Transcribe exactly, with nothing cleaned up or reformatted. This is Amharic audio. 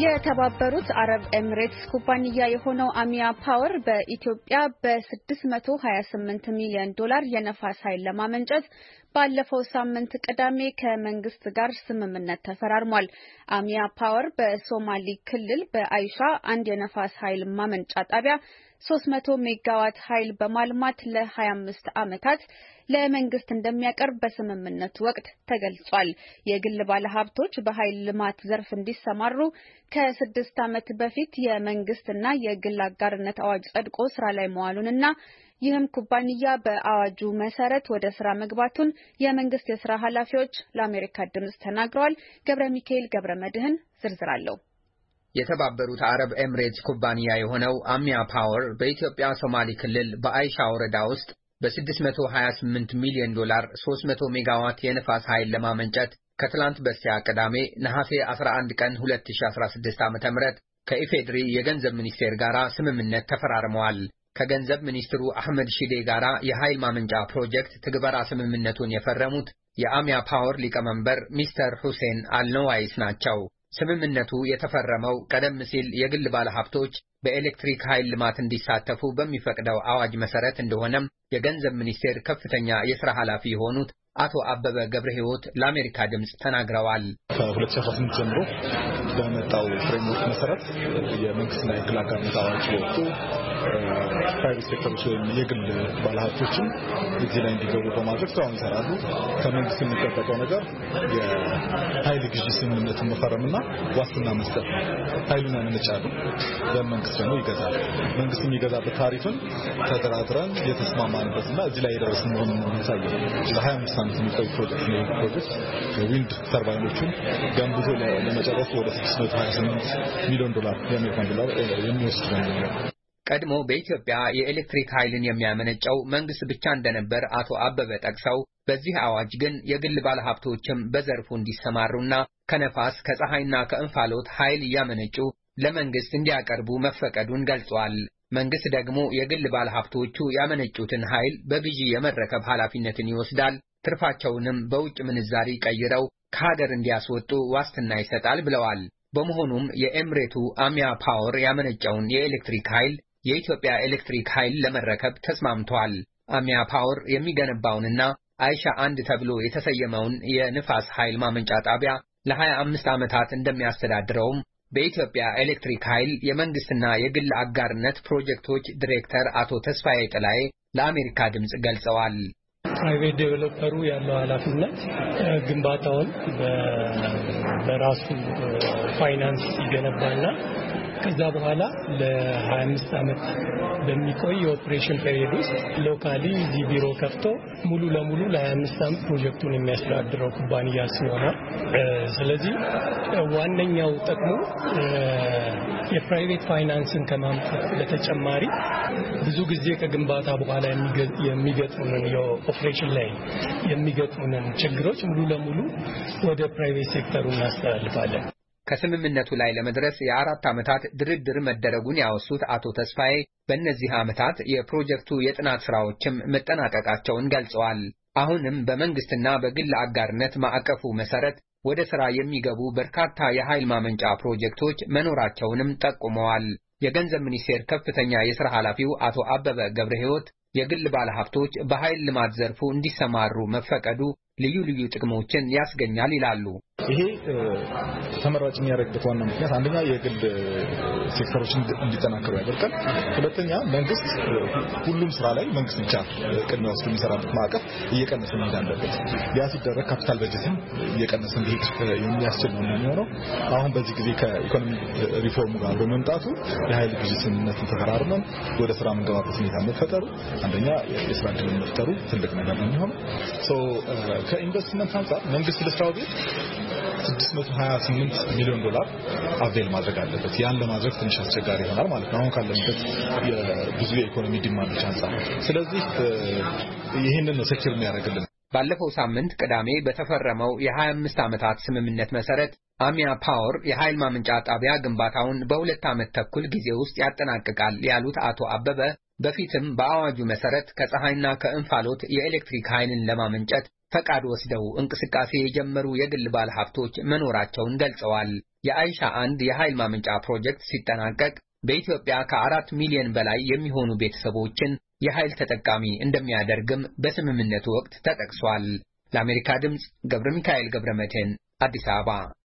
የተባበሩት አረብ ኤሚሬትስ ኩባንያ የሆነው አሚያ ፓወር በኢትዮጵያ በ628 ሚሊዮን ዶላር የነፋስ ኃይል ለማመንጨት ባለፈው ሳምንት ቅዳሜ ከመንግስት ጋር ስምምነት ተፈራርሟል። አሚያ ፓወር በሶማሌ ክልል በአይሻ አንድ የነፋስ ኃይል ማመንጫ ጣቢያ ሶስት መቶ ሜጋዋት ኃይል በማልማት ለ25 ዓመታት ለመንግስት እንደሚያቀርብ በስምምነቱ ወቅት ተገልጿል። የግል ባለሀብቶች በኃይል ልማት ዘርፍ እንዲሰማሩ ከስድስት ዓመት በፊት የመንግስትና የግል አጋርነት አዋጅ ጸድቆ ስራ ላይ መዋሉንና ይህም ኩባንያ በአዋጁ መሰረት ወደ ስራ መግባቱን የመንግስት የስራ ኃላፊዎች ለአሜሪካ ድምጽ ተናግረዋል። ገብረ ሚካኤል ገብረ መድህን ዝርዝር አለው። የተባበሩት አረብ ኤሚሬትስ ኩባንያ የሆነው አሚያ ፓወር በኢትዮጵያ ሶማሌ ክልል በአይሻ ወረዳ ውስጥ በ628 ሚሊዮን ዶላር ሶስት መቶ ሜጋዋት የነፋስ ኃይል ለማመንጨት ከትላንት በስቲያ ቅዳሜ ነሐሴ አስራ አንድ ቀን ሁለት ሺህ አስራ ስድስት ዓ.ም ከኢፌድሪ የገንዘብ ሚኒስቴር ጋር ስምምነት ተፈራርመዋል። ከገንዘብ ሚኒስትሩ አህመድ ሺዴ ጋር የኃይል ማመንጫ ፕሮጀክት ትግበራ ስምምነቱን የፈረሙት የአሚያ ፓወር ሊቀመንበር ሚስተር ሁሴን አልነዋይስ ናቸው። ስምምነቱ የተፈረመው ቀደም ሲል የግል ባለሀብቶች በኤሌክትሪክ ኃይል ልማት እንዲሳተፉ በሚፈቅደው አዋጅ መሰረት እንደሆነም የገንዘብ ሚኒስቴር ከፍተኛ የሥራ ኃላፊ የሆኑት አቶ አበበ ገብረ ሕይወት ለአሜሪካ ድምጽ ተናግረዋል። ከሁለት ሺህ አስራ ስምንት ጀምሮ በመጣው ፍሬምወርክ መሰረት የመንግስትና የግል አጋርነት አዋጅ ወጥቶ ፕራይቬት ሴክተሮች ወይም የግል ባለሀብቶችን እዚህ ላይ እንዲገቡ በማድረግ ስራውን ይሰራሉ። ከመንግስት የሚጠበቀው ነገር የኃይል ግዢ ስምምነትን መፈረምና ዋስትና መስጠት ነው። ኃይሉን ያመነጫሉ፣ በመንግስት ደግሞ ይገዛል። መንግስት የሚገዛበት ታሪፍን ተደራድረን የተስማማንበትና እዚህ ላይ የደረስን መሆኑን ነው የሚያሳየው። ለሀያ አምስት ዓመት የሚቆይ ፕሮጀክት ነው። ፕሮጀክት ዊንድ ተርባይኖችን ገንብቶ ለመጨረስ ወደ ስድስት መቶ ሀያ ስምንት ሚሊዮን ዶላር የአሜሪካን ዶላር የሚወስድ ነው። ቀድሞ በኢትዮጵያ የኤሌክትሪክ ኃይልን የሚያመነጨው መንግስት ብቻ እንደነበር አቶ አበበ ጠቅሰው በዚህ አዋጅ ግን የግል ባለሀብቶችም በዘርፉ እንዲሰማሩና ከነፋስ ከፀሐይና ከእንፋሎት ኃይል እያመነጩ ለመንግስት እንዲያቀርቡ መፈቀዱን ገልጿል። መንግስት ደግሞ የግል ባለሀብቶቹ ያመነጩትን ኃይል በግዢ የመረከብ ኃላፊነትን ይወስዳል፣ ትርፋቸውንም በውጭ ምንዛሪ ቀይረው ከሀገር እንዲያስወጡ ዋስትና ይሰጣል ብለዋል። በመሆኑም የኤሚሬቱ አሚያ ፓወር ያመነጨውን የኤሌክትሪክ ኃይል የኢትዮጵያ ኤሌክትሪክ ኃይል ለመረከብ ተስማምቷል። አሚያ ፓወር የሚገነባውንና አይሻ አንድ ተብሎ የተሰየመውን የንፋስ ኃይል ማመንጫ ጣቢያ ለሀያ አምስት ዓመታት እንደሚያስተዳድረውም በኢትዮጵያ ኤሌክትሪክ ኃይል የመንግስትና የግል አጋርነት ፕሮጀክቶች ዲሬክተር አቶ ተስፋዬ ጥላዬ ለአሜሪካ ድምጽ ገልጸዋል። ፕራይቬት ዴቨሎፐሩ ያለው ኃላፊነት ግንባታውን በራሱ ፋይናንስ ይገነባና ከዛ በኋላ ለ25 ዓመት በሚቆይ ኦፕሬሽን ፔሪድ ውስጥ ሎካሊ እዚህ ቢሮ ከፍቶ ሙሉ ለሙሉ ለ25 ዓመት ፕሮጀክቱን የሚያስተዳድረው ኩባንያ ሲሆን ስለዚህ ዋነኛው ጥቅሙ የፕራይቬት ፋይናንስን ከማምጣት በተጨማሪ ብዙ ጊዜ ከግንባታ በኋላ የሚገጥሙንን የኦፕሬሽን ላይ የሚገጥሙንን ችግሮች ሙሉ ለሙሉ ወደ ፕራይቬት ሴክተሩ እናስተላልፋለን። ከስምምነቱ ላይ ለመድረስ የአራት ዓመታት ድርድር መደረጉን ያወሱት አቶ ተስፋዬ በእነዚህ ዓመታት የፕሮጀክቱ የጥናት ስራዎችም መጠናቀቃቸውን ገልጸዋል። አሁንም በመንግስትና በግል አጋርነት ማዕቀፉ መሰረት ወደ ሥራ የሚገቡ በርካታ የኃይል ማመንጫ ፕሮጀክቶች መኖራቸውንም ጠቁመዋል። የገንዘብ ሚኒስቴር ከፍተኛ የሥራ ኃላፊው አቶ አበበ ገብረ ሕይወት የግል ባለሀብቶች በኃይል ልማት ዘርፉ እንዲሰማሩ መፈቀዱ ልዩ ልዩ ጥቅሞችን ያስገኛል ይላሉ። ይሄ ተመራጭ የሚያደርግበት ዋና ምክንያት አንደኛ የግል ሴክተሮችን እንዲጠናከሩ ያደርጋል። ሁለተኛ መንግስት ሁሉም ስራ ላይ መንግስት ብቻ ቅድሚያ ወስዶ የሚሰራበት ማዕቀፍ እየቀነሰ መሄድ አለበት። ያ ሲደረግ ካፒታል በጀትም እየቀነሰ እንዲሄድ የሚያስችል ነው የሚሆነው። አሁን በዚህ ጊዜ ከኢኮኖሚ ሪፎርም ጋር በመምጣቱ የኃይል ግዢ ስምምነትን ተፈራርመን ወደ ስራ የምንገባበት ሁኔታ መፈጠሩ አንደኛ የስራ ዕድል መፍጠሩ ትልቅ ነገር ነው የሚሆነው። ሶ ከኢንቨስትመንት አንጻር መንግስት ለስራው ቤት ስድስት መቶ ሀያ ስምንት ሚሊዮን ዶላር አቬል ማድረግ አለበት። ያን ለማድረግ ትንሽ አስቸጋሪ ይሆናል ማለት ነው አሁን ካለንበት ብዙ የኢኮኖሚ ዲማንዶች አንጻር። ስለዚህ ይሄንን ነው ሴክተር የሚያደርግልን። ባለፈው ሳምንት ቅዳሜ በተፈረመው የ25 ዓመታት ስምምነት መሰረት አሚያ ፓወር የኃይል ማመንጫ ጣቢያ ግንባታውን በሁለት ዓመት ተኩል ጊዜ ውስጥ ያጠናቅቃል ያሉት አቶ አበበ በፊትም በአዋጁ መሰረት ከፀሐይና ከእንፋሎት የኤሌክትሪክ ኃይልን ለማመንጨት ፈቃድ ወስደው እንቅስቃሴ የጀመሩ የግል ባለሀብቶች መኖራቸውን ገልጸዋል። የአይሻ አንድ የኃይል ማመንጫ ፕሮጀክት ሲጠናቀቅ በኢትዮጵያ ከአራት ሚሊዮን በላይ የሚሆኑ ቤተሰቦችን የኃይል ተጠቃሚ እንደሚያደርግም በስምምነቱ ወቅት ተጠቅሷል። ለአሜሪካ ድምፅ ገብረ ሚካኤል ገብረ መድህን አዲስ አበባ